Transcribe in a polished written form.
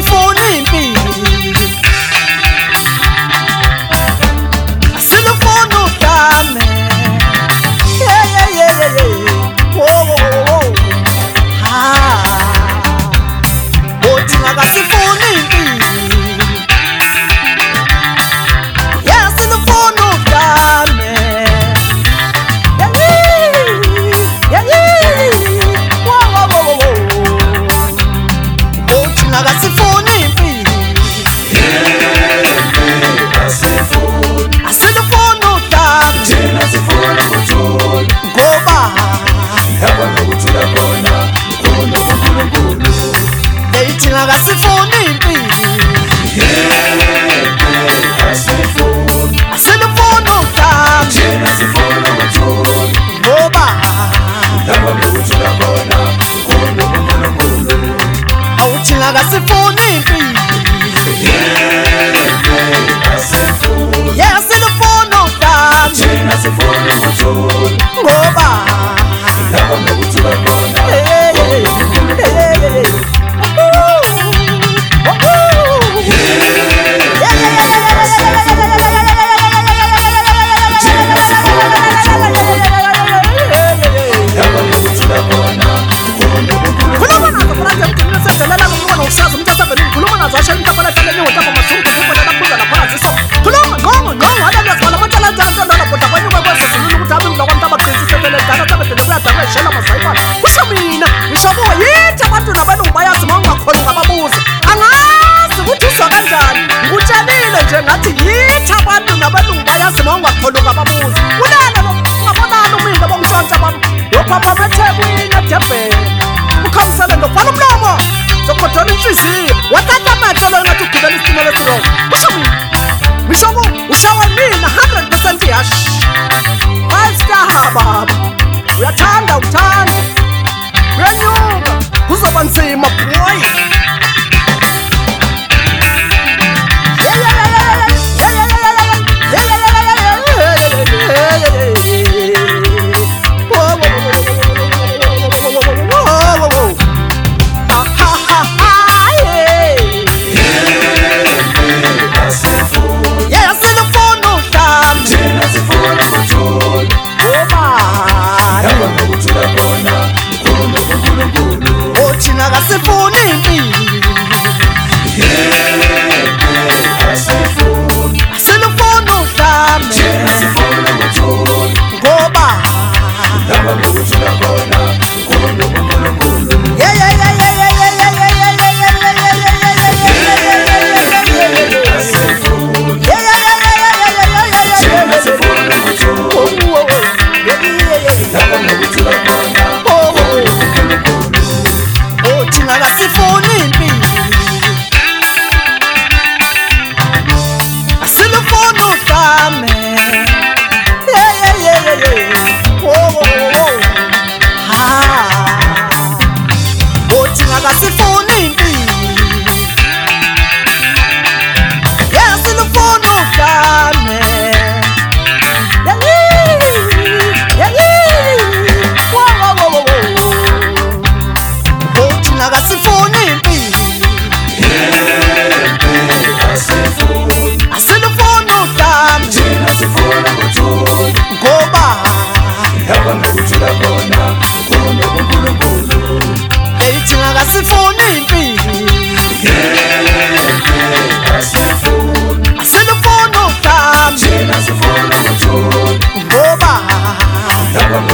asifuni impi, asilufuni udlame. Uthi akasifuni impi, asilufuni udlame. Uthi akasifuni impi, asilufuni udlame. Ngoba leyithi akasifuni impi, asilufuni udlame. Ngoba awuthi akasifuni impi, asilufuni udlame. Ngoba kusho mina ngisho yithi abantu nabalungu bayazi uma ungakholwa ngababuzi. Angazi ukuthi uzwa kanjani, ngikutshelile nje ngathi yithi abantu nabalungu bayazi uma ungakholwa ngababuzi. Ulala lo ungabonani umile bongishontsha bami yophapha beThekwini eDurban ukhamisele ndovala umlomo zokhodola inhliziyo wathatha amehlo lo ngathi ugibela isitimela esiroko. Kusho mina ngisho ushawa mina 100% yash 5 star baba. Uyathanda uthanda uyanyuka kuzoba nzima boy. Asifuni impi, asilufuni udlame. Ngoba asifuni impi, asilufuni udlame. Uthi akasifuni impi, asilufuni udlame. Uthi akasifuni impi, asilufuni udlame. Ngoba leyithi akasifuni impi, asilufuni udlame. Ngoba